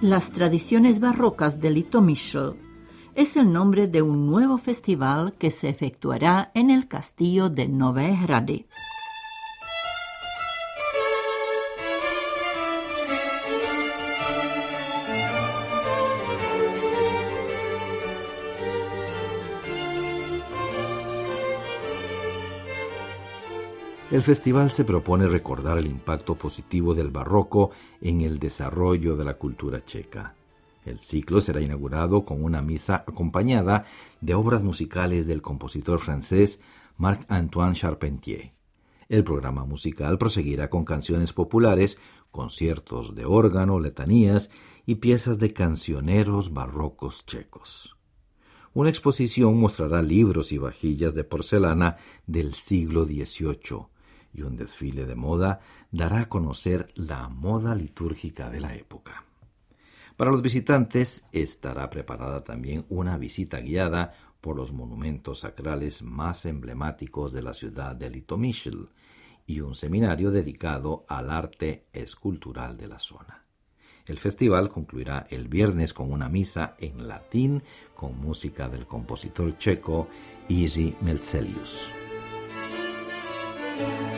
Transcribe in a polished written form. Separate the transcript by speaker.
Speaker 1: Las tradiciones barrocas de Litomyšl es el nombre de un nuevo festival que se efectuará en el castillo de Nové Hrady.
Speaker 2: El festival se propone recordar el impacto positivo del barroco en el desarrollo de la cultura checa. El ciclo será inaugurado con una misa acompañada de obras musicales del compositor francés Marc-Antoine Charpentier. El programa musical proseguirá con canciones populares, conciertos de órgano, letanías y piezas de cancioneros barrocos checos. Una exposición mostrará libros y vajillas de porcelana del siglo XVIII, y un desfile de moda dará a conocer la moda litúrgica de la época. Para los visitantes estará preparada también una visita guiada por los monumentos sacrales más emblemáticos de la ciudad de Litomyšl y un seminario dedicado al arte escultural de la zona. El festival concluirá el viernes con una misa en latín con música del compositor checo Jiří Melcelius.